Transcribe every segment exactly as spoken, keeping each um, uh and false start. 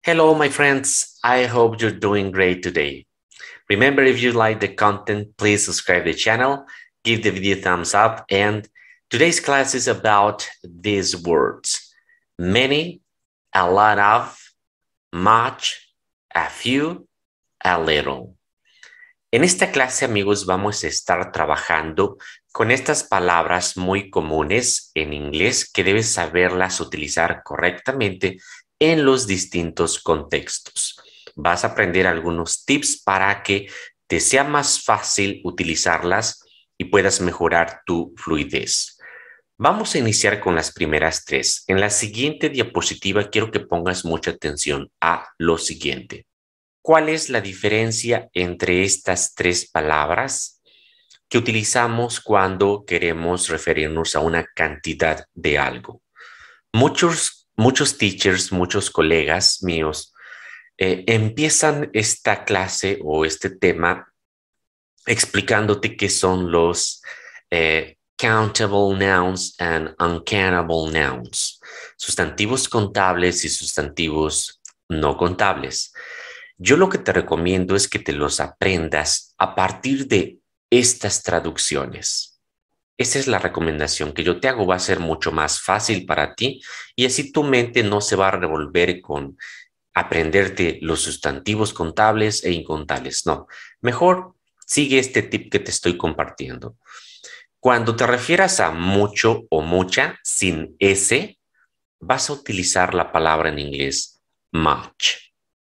Hello, my friends. I hope you're doing great today. Remember, if you like the content, please subscribe to the channel, give the video a thumbs up, and today's class is about these words. Many, a lot of, much, a few, a little. En esta clase, amigos, vamos a estar trabajando con estas palabras muy comunes en inglés que debes saberlas utilizar correctamente en los distintos contextos. Vas a aprender algunos tips para que te sea más fácil utilizarlas y puedas mejorar tu fluidez. Vamos a iniciar con las primeras tres. En la siguiente diapositiva quiero que pongas mucha atención a lo siguiente. ¿Cuál es la diferencia entre estas tres palabras que utilizamos cuando queremos referirnos a una cantidad de algo? Muchos, muchos teachers, muchos colegas míos eh, empiezan esta clase o este tema explicándote qué son los eh, countable nouns and uncountable nouns, sustantivos contables y sustantivos no contables. Yo lo que te recomiendo es que te los aprendas a partir de estas traducciones. Esa es la recomendación que yo te hago. Va a ser mucho más fácil para ti y así tu mente no se va a revolver con aprenderte los sustantivos contables e incontables. No, mejor sigue este tip que te estoy compartiendo. Cuando te refieras a mucho o mucha sin S, vas a utilizar la palabra en inglés much.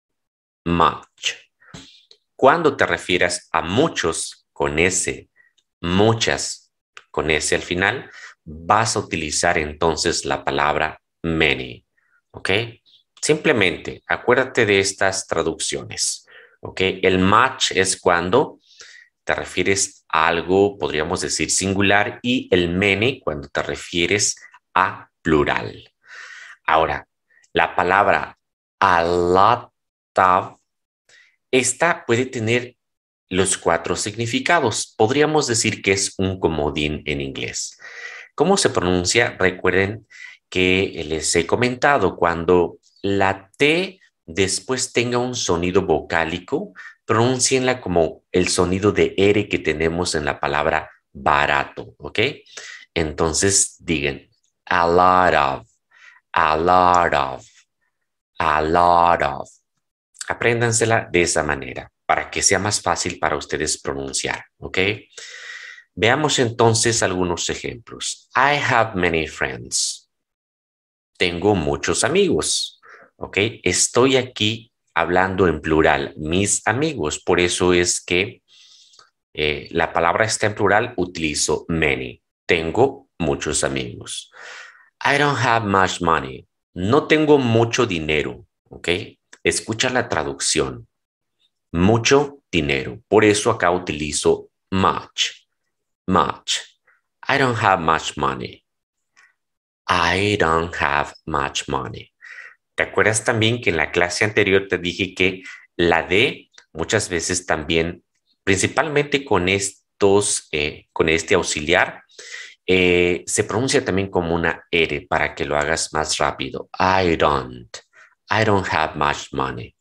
Much. Cuando te refieras a muchos con S, muchas con S al final, vas a utilizar entonces la palabra many. ¿Ok? Simplemente acuérdate de estas traducciones. ¿Ok? El much es cuando te refieres a algo, podríamos decir singular, y el many cuando te refieres a plural. Ahora, la palabra a lot of, esta puede tener los cuatro significados. Podríamos decir que es un comodín en inglés. ¿Cómo se pronuncia? Recuerden que les he comentado, cuando la T después tenga un sonido vocálico, pronúncienla como el sonido de R que tenemos en la palabra barato, ¿ok? Entonces digan a lot of, a lot of, a lot of. Apréndansela de esa manera para que sea más fácil para ustedes pronunciar, ¿ok? Veamos entonces algunos ejemplos. I have many friends. Tengo muchos amigos, ¿ok? Estoy aquí hablando en plural, mis amigos. Por eso es que eh, la palabra está en plural, utilizo many. Tengo muchos amigos. I don't have much money. No tengo mucho dinero, ¿ok? Escucha la traducción. Mucho dinero. Por eso acá utilizo much. Much. I don't have much money. I don't have much money. ¿Te acuerdas también que en la clase anterior te dije que la D muchas veces también, principalmente con estos, eh, con este auxiliar, eh, se pronuncia también como una R para que lo hagas más rápido. I don't. I don't have much money.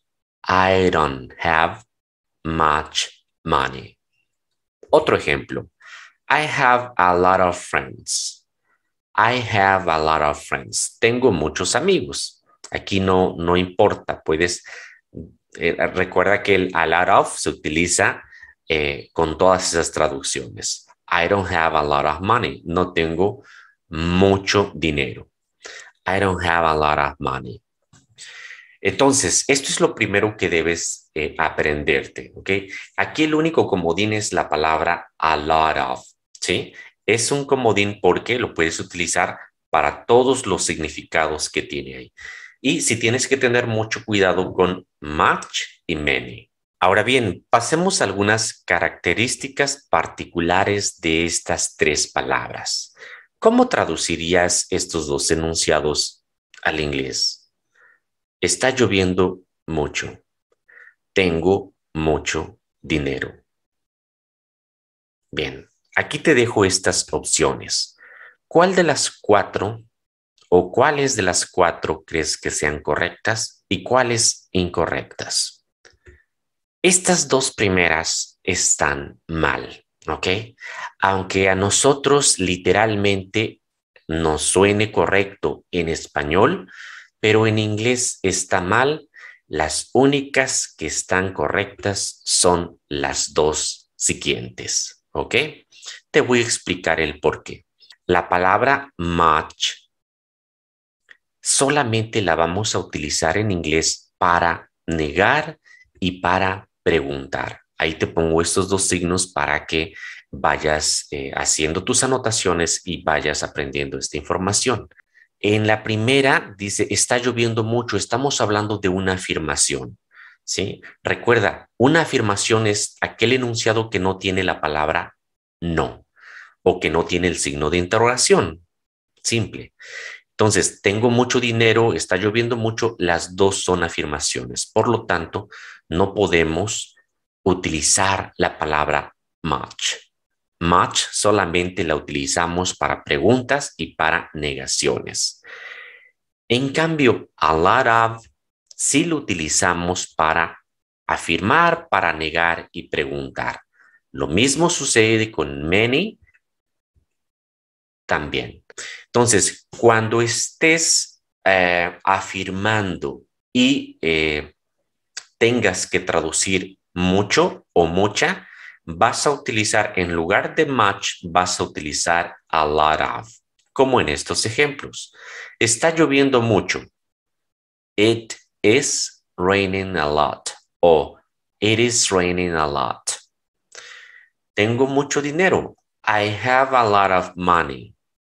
I don't have much money. Otro ejemplo. I have a lot of friends. I have a lot of friends. Tengo muchos amigos. Aquí no, no importa. Puedes, eh, recuerda que el a lot of se utiliza eh, con todas esas traducciones. I don't have a lot of money. No tengo mucho dinero. I don't have a lot of money. Entonces, esto es lo primero que debes eh, aprenderte, ¿ok? Aquí el único comodín es la palabra a lot of, ¿sí? Es un comodín porque lo puedes utilizar para todos los significados que tiene ahí. Y si tienes que tener mucho cuidado con much y many. Ahora bien, pasemos a algunas características particulares de estas tres palabras. ¿Cómo traducirías estos dos enunciados al inglés? Está lloviendo mucho. Tengo mucho dinero. Bien, aquí te dejo estas opciones. ¿Cuál de las cuatro o cuáles de las cuatro crees que sean correctas? y cuáles incorrectas. Estas dos primeras están mal, ¿ok? Aunque a nosotros literalmente nos suene correcto en español, pero en inglés está mal. Las únicas que están correctas son las dos siguientes, ¿ok? Te voy a explicar el por qué. La palabra much solamente la vamos a utilizar en inglés para negar y para preguntar. Ahí te pongo estos dos signos para que vayas eh, haciendo tus anotaciones y vayas aprendiendo esta información. En la primera dice, está lloviendo mucho. Estamos hablando de una afirmación, ¿sí? Recuerda, una afirmación es aquel enunciado que no tiene la palabra no o que no tiene el signo de interrogación. Simple. Entonces, tengo mucho dinero, está lloviendo mucho, las dos son afirmaciones. Por lo tanto, no podemos utilizar la palabra much. Much solamente la utilizamos para preguntas y para negaciones. En cambio, a lot of sí lo utilizamos para afirmar, para negar y preguntar. Lo mismo sucede con many también. Entonces, cuando estés eh, afirmando y eh, tengas que traducir mucho o mucha, vas a utilizar, en lugar de much, vas a utilizar a lot of, como en estos ejemplos. Está lloviendo mucho. It is raining a lot. O it is raining a lot. Tengo mucho dinero. I have a lot of money.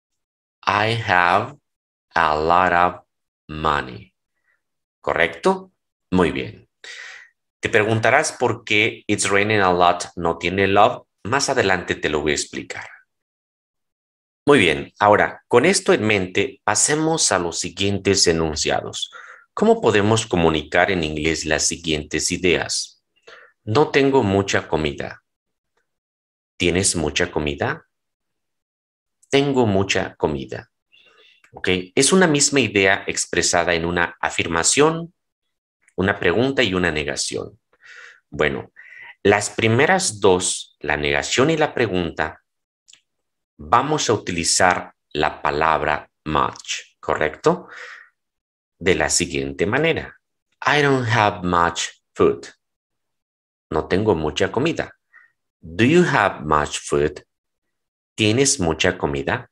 I have a lot of money. ¿Correcto? Muy bien. Te preguntarás por qué it's raining a lot no tiene love. Más adelante te lo voy a explicar. Muy bien. Ahora, con esto en mente, pasemos a los siguientes enunciados. ¿Cómo podemos comunicar en inglés las siguientes ideas? No tengo mucha comida. ¿Tienes mucha comida? Tengo mucha comida. ¿Ok? Es una misma idea expresada en una afirmación, una pregunta y una negación. Bueno, las primeras dos, la negación y la pregunta, vamos a utilizar la palabra much, ¿correcto? De la siguiente manera. I don't have much food. No tengo mucha comida. Do you have much food? ¿Tienes mucha comida?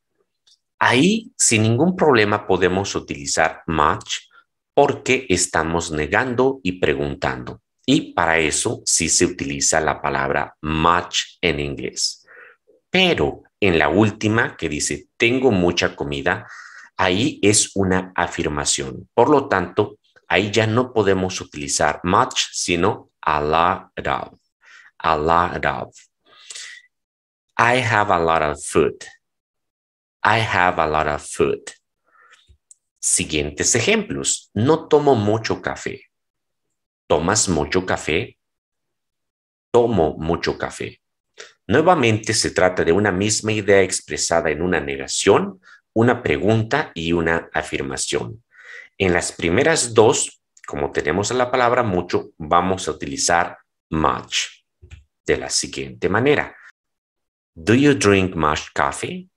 Ahí, sin ningún problema, podemos utilizar much porque estamos negando y preguntando. Y para eso sí se utiliza la palabra much en inglés. Pero en la última que dice tengo mucha comida, ahí es una afirmación. Por lo tanto, ahí ya no podemos utilizar much, sino a lot of. A lot of. I have a lot of food. I have a lot of food. Siguientes ejemplos. No tomo mucho café. ¿Tomas mucho café? Tomo mucho café. Nuevamente se trata de una misma idea expresada en una negación, una pregunta y una afirmación. En las primeras dos, como tenemos la palabra mucho, vamos a utilizar much de la siguiente manera. Do you drink much coffee?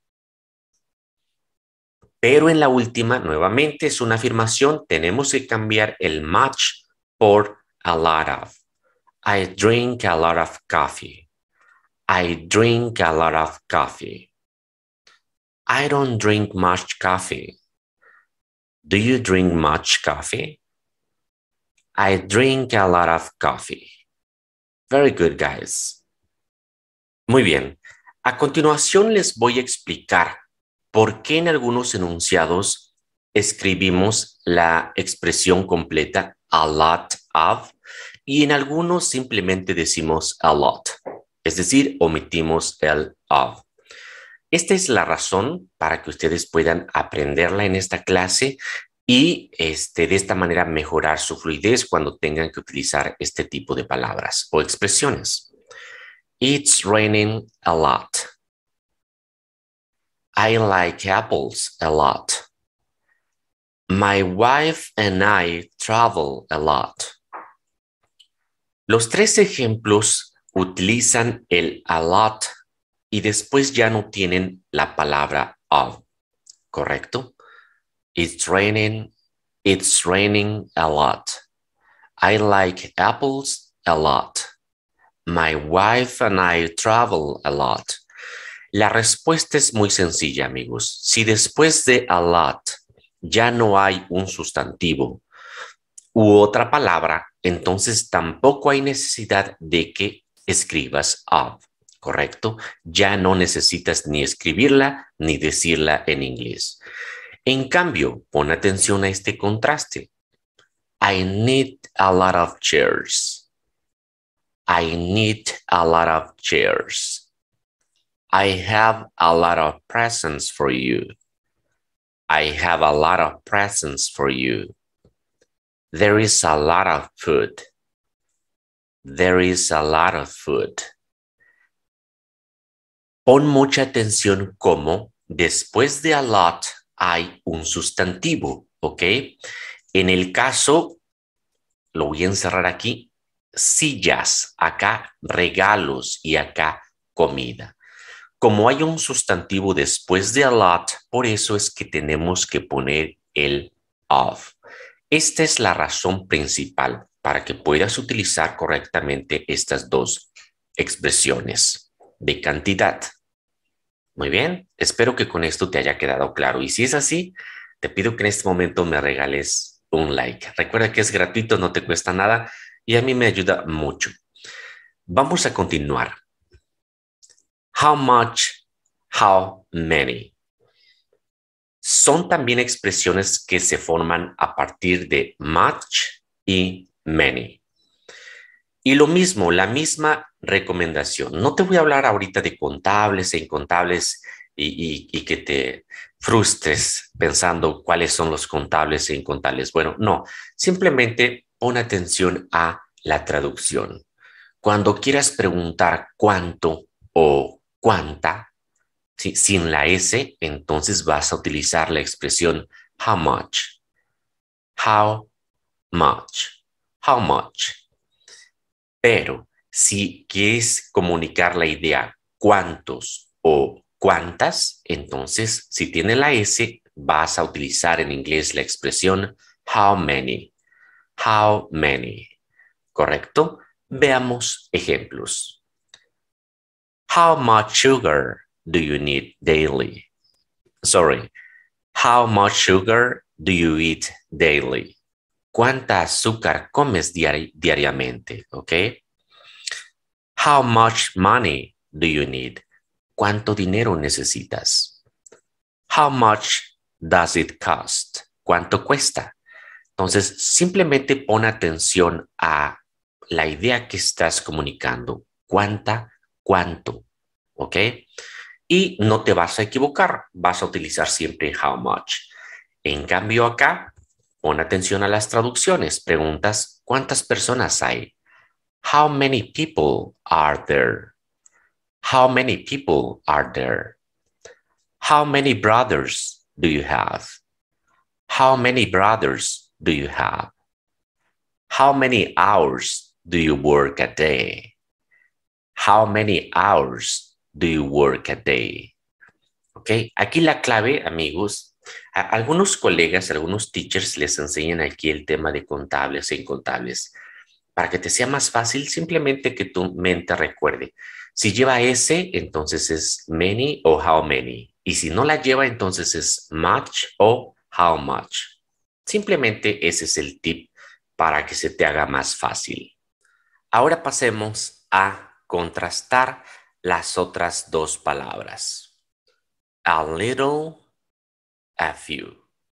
Pero en la última, nuevamente, es una afirmación. Tenemos que cambiar el much por a lot of. I drink a lot of coffee. I drink a lot of coffee. I don't drink much coffee. Do you drink much coffee? I drink a lot of coffee. Very good, guys. Muy bien. A continuación les voy a explicar por qué en algunos enunciados escribimos la expresión completa a lot of y en algunos simplemente decimos a lot, es decir, omitimos el of. Esta es la razón para que ustedes puedan aprenderla en esta clase y este, de esta manera mejorar su fluidez cuando tengan que utilizar este tipo de palabras o expresiones. It's raining a lot. I like apples a lot. My wife and I travel a lot. Los tres ejemplos utilizan el a lot y después ya no tienen la palabra of, ¿correcto? It's raining, it's raining a lot. I like apples a lot. My wife and I travel a lot. La respuesta es muy sencilla, amigos. Si después de a lot ya no hay un sustantivo u otra palabra, entonces tampoco hay necesidad de que escribas of, ¿correcto? Ya no necesitas ni escribirla ni decirla en inglés. En cambio, pon atención a este contraste. I need a lot of chairs. I need a lot of chairs. I have a lot of presents for you. I have a lot of presents for you. There is a lot of food. There is a lot of food. Pon mucha atención como después de a lot hay un sustantivo, ¿ok? En el caso, lo voy a encerrar aquí, sillas, acá regalos y acá comida. Como hay un sustantivo después de a lot, por eso es que tenemos que poner el of. Esta es la razón principal para que puedas utilizar correctamente estas dos expresiones de cantidad. Muy bien, espero que con esto te haya quedado claro. Y si es así, te pido que en este momento me regales un like. Recuerda que es gratuito, no te cuesta nada y a mí me ayuda mucho. Vamos a continuar. How much, how many. Son también expresiones que se forman a partir de much y many. Y lo mismo, la misma recomendación. No te voy a hablar ahorita de contables e incontables y, y, y que te frustres pensando cuáles son los contables e incontables. Bueno, no, simplemente pon atención a la traducción. Cuando quieras preguntar cuánto o cuánta, ¿sí? Sin la S, entonces vas a utilizar la expresión how much, how much, how much. Pero si quieres comunicar la idea cuántos o cuántas, entonces si tiene la S, vas a utilizar en inglés la expresión how many, how many. ¿Correcto? Veamos ejemplos. How much sugar do you need daily? Sorry. How much sugar do you eat daily? ¿Cuánta azúcar comes diari diariamente? ¿Ok? How much money do you need? ¿Cuánto dinero necesitas? How much does it cost? ¿Cuánto cuesta? Entonces, simplemente pon atención a la idea que estás comunicando. ¿Cuánta? ¿Cuánto? ¿Ok? Y no te vas a equivocar. Vas a utilizar siempre how much. En cambio acá, pon atención a las traducciones. Preguntas, ¿cuántas personas hay? How many people are there? How many people are there? How many brothers do you have? How many brothers do you have? How many hours do you work a day? How many hours do you work a day? Ok, aquí la clave, amigos, a algunos colegas, algunos teachers les enseñan aquí el tema de contables e incontables. Para que te sea más fácil, simplemente que tu mente recuerde. Si lleva S, entonces es many o how many. Y si no la lleva, entonces es much o how much. Simplemente ese es el tip para que se te haga más fácil. Ahora pasemos a contrastar las otras dos palabras. A little, a few.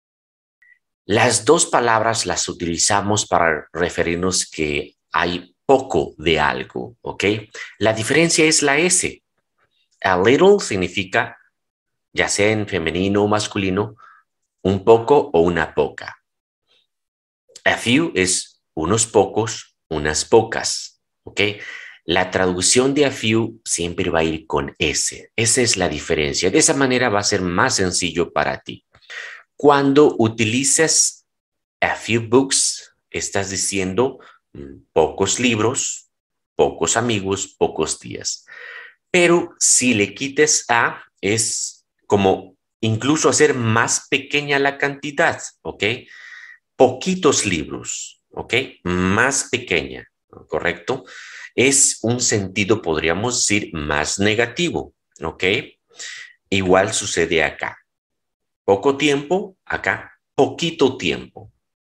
Las dos palabras las utilizamos para referirnos que hay poco de algo, ¿ok? La diferencia es la S. A little significa, ya sea en femenino o masculino, un poco o una poca. A few es unos pocos, unas pocas, ¿ok? La traducción de a few siempre va a ir con S. Esa es la diferencia. De esa manera va a ser más sencillo para ti. Cuando utilizas a few books, estás diciendo mm, pocos libros, pocos amigos, pocos días. Pero si le quites a, es como incluso hacer más pequeña la cantidad, ¿ok? Poquitos libros, ¿ok? Más pequeña, ¿correcto? Es un sentido, podríamos decir, más negativo, ¿ok? Igual sucede acá. Poco tiempo, acá, poquito tiempo.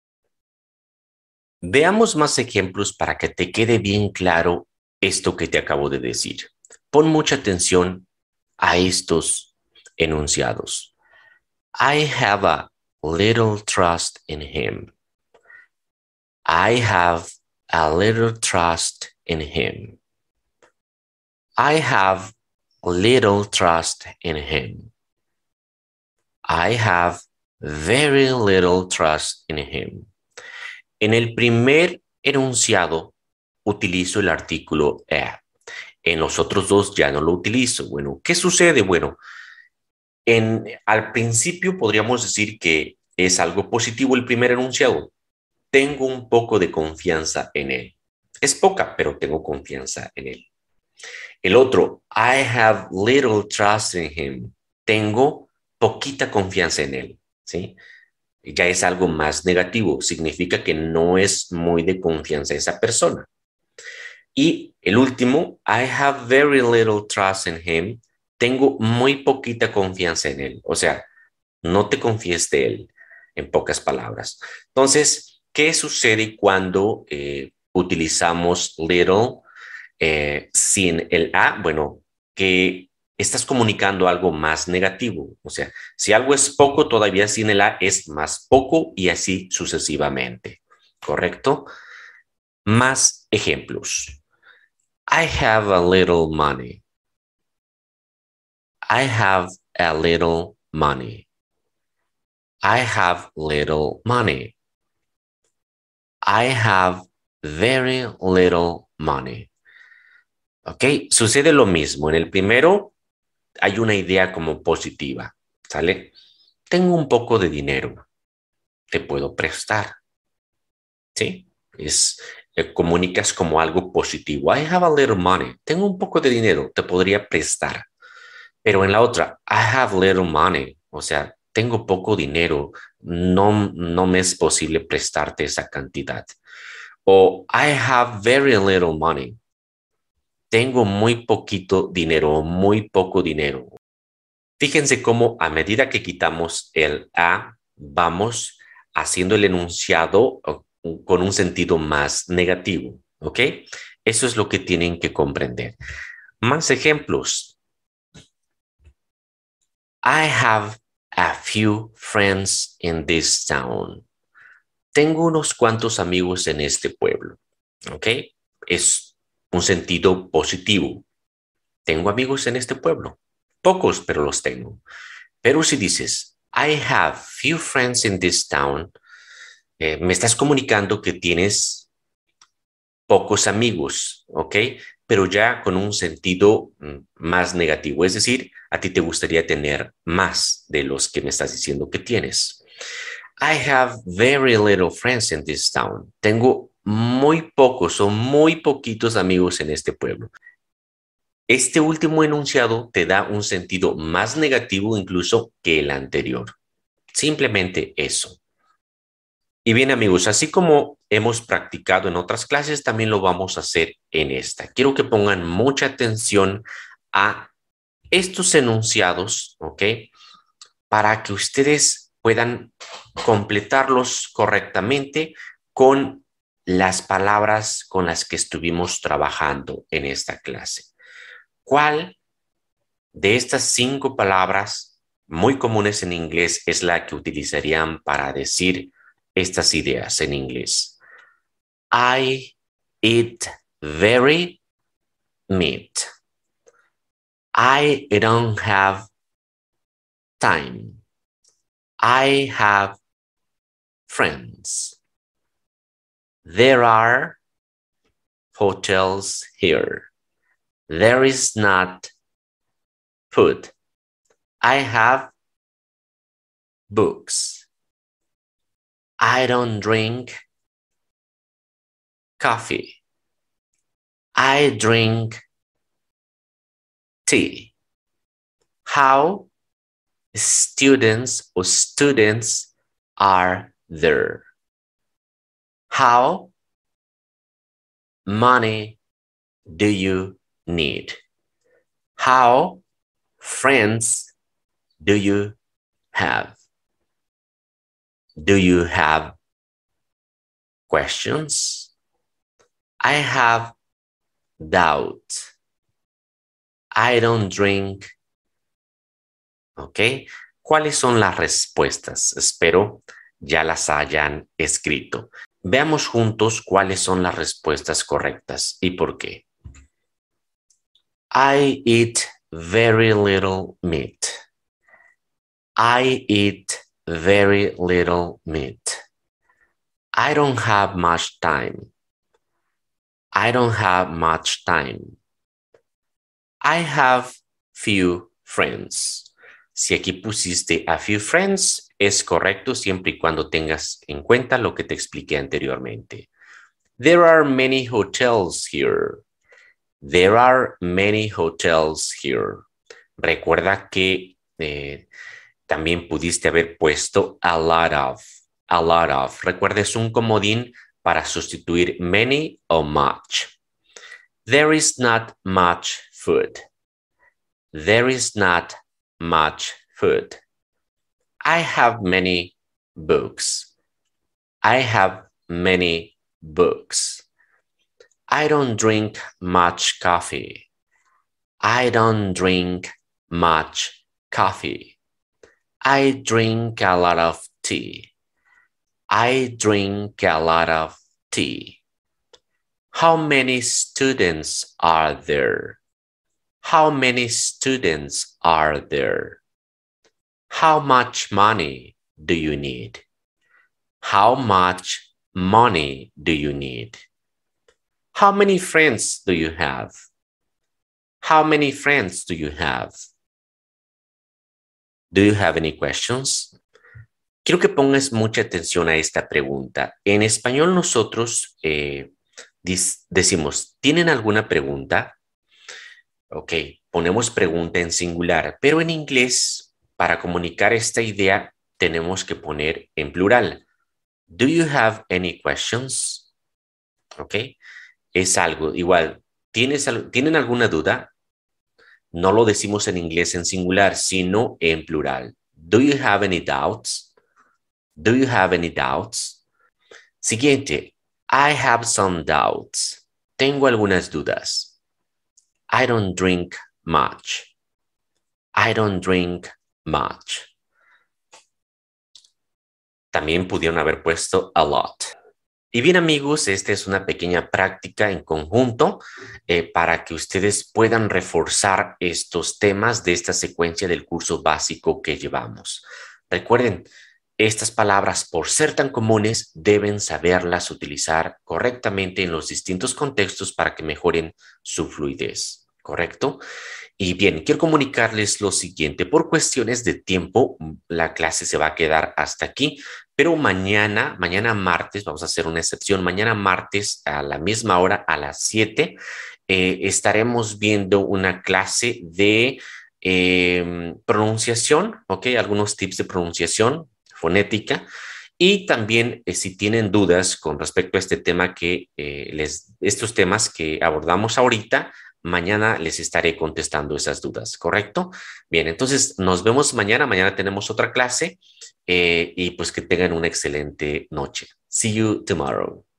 Veamos más ejemplos para que te quede bien claro esto que te acabo de decir. Pon mucha atención a estos enunciados. I have a little trust in him. I have a little trust in him. I have little trust in him. I have very little trust in him. En el primer enunciado utilizo el artículo a. En los otros dos ya no lo utilizo. Bueno, ¿qué sucede? Bueno, en, al principio podríamos decir que es algo positivo el primer enunciado. Tengo un poco de confianza en él. Es poca, pero tengo confianza en él. El otro, I have little trust in him. Tengo poquita confianza en él, ¿sí? Ya es algo más negativo. Significa que no es muy de confianza esa persona. Y el último, I have very little trust in him. Tengo muy poquita confianza en él. O sea, no te confíes de él, en pocas palabras. Entonces, ¿qué sucede cuando eh, utilizamos little eh, sin el a? Bueno, que estás comunicando algo más negativo. O sea, si algo es poco, todavía sin el a es más poco y así sucesivamente. ¿Correcto? Más ejemplos. I have a little money. I have a little money. I have little money. I have very little money. ¿Ok? Sucede lo mismo. En el primero hay una idea como positiva. ¿Sale? Tengo un poco de dinero. Te puedo prestar. ¿Sí? Es, eh, comunicas como algo positivo. I have a little money. Tengo un poco de dinero. Te podría prestar. Pero en la otra, I have little money. O sea, tengo poco dinero. No, no me es posible prestarte esa cantidad. O I have very little money. Tengo muy poquito dinero, muy poco dinero. Fíjense cómo a medida que quitamos el a, vamos haciendo el enunciado con un sentido más negativo, ¿ok? Eso es lo que tienen que comprender. Más ejemplos. I have a few friends in this town. Tengo unos cuantos amigos en este pueblo, ¿ok? Es un sentido positivo. Tengo amigos en este pueblo. Pocos, pero los tengo. Pero si dices, I have few friends in this town, eh, me estás comunicando que tienes pocos amigos, ¿ok? Pero ya con un sentido más negativo. Es decir, a ti te gustaría tener más de los que me estás diciendo que tienes. I have very little friends in this town. Tengo muy pocos o muy poquitos amigos en este pueblo. Este último enunciado te da un sentido más negativo incluso que el anterior. Simplemente eso. Y bien, amigos, así como hemos practicado en otras clases, también lo vamos a hacer en esta. Quiero que pongan mucha atención a estos enunciados, ¿ok? Para que ustedes puedan completarlos correctamente con las palabras con las que estuvimos trabajando en esta clase. ¿Cuál de estas cinco palabras muy comunes en inglés es la que utilizarían para decir estas ideas en inglés? I eat very meat. I don't have time. I have friends. There are hotels here. There is not food. I have books. I don't drink coffee. I drink tea. How students or students are there? How money do you need? How friends do you have? Do you have questions? I have doubt. I don't drink. ¿Ok? ¿Cuáles son las respuestas? Espero ya las hayan escrito. Veamos juntos cuáles son las respuestas correctas y por qué. I eat very little meat. I eat very little meat. I don't have much time. I don't have much time. I have few friends. Si aquí pusiste a few friends, es correcto siempre y cuando tengas en cuenta lo que te expliqué anteriormente. There are many hotels here. There are many hotels here. Recuerda que eh, también pudiste haber puesto a lot of. A lot of. Recuerda, es un comodín para sustituir many o much. There is not much food. There is not much food. I have many books. I have many books. I don't drink much coffee. I don't drink much coffee. I drink a lot of tea. I drink a lot of tea. How many students are there? How many students are there? How much money do you need? How much money do you need? How many friends do you have? How many friends do you have? Do you have any questions? Quiero que pongas mucha atención a esta pregunta. En español nosotros eh, decimos, ¿tienen alguna pregunta? Ok, ponemos pregunta en singular, pero en inglés, para comunicar esta idea, tenemos que poner en plural. Do you have any questions? Ok, es algo igual. ¿Tienes, ¿Tienen alguna duda? No lo decimos en inglés en singular, sino en plural. Do you have any doubts? Do you have any doubts? Siguiente, I have some doubts. Tengo algunas dudas. I don't drink much. I don't drink much. También pudieron haber puesto a lot. Y bien, amigos, esta es una pequeña práctica en conjunto eh, para que ustedes puedan reforzar estos temas de esta secuencia del curso básico que llevamos. Recuerden, estas palabras, por ser tan comunes, deben saberlas utilizar correctamente en los distintos contextos para que mejoren su fluidez, ¿correcto? Y bien, quiero comunicarles lo siguiente. Por cuestiones de tiempo, la clase se va a quedar hasta aquí, pero mañana, mañana martes, vamos a hacer una excepción, mañana martes a la misma hora, a las siete, eh, estaremos viendo una clase de eh, pronunciación, ¿ok? Algunos tips de pronunciación fonética, y también eh, si tienen dudas con respecto a este tema que eh, les, estos temas que abordamos ahorita, mañana les estaré contestando esas dudas, ¿correcto? Bien, entonces nos vemos mañana, mañana tenemos otra clase eh, y pues que tengan una excelente noche. See you tomorrow.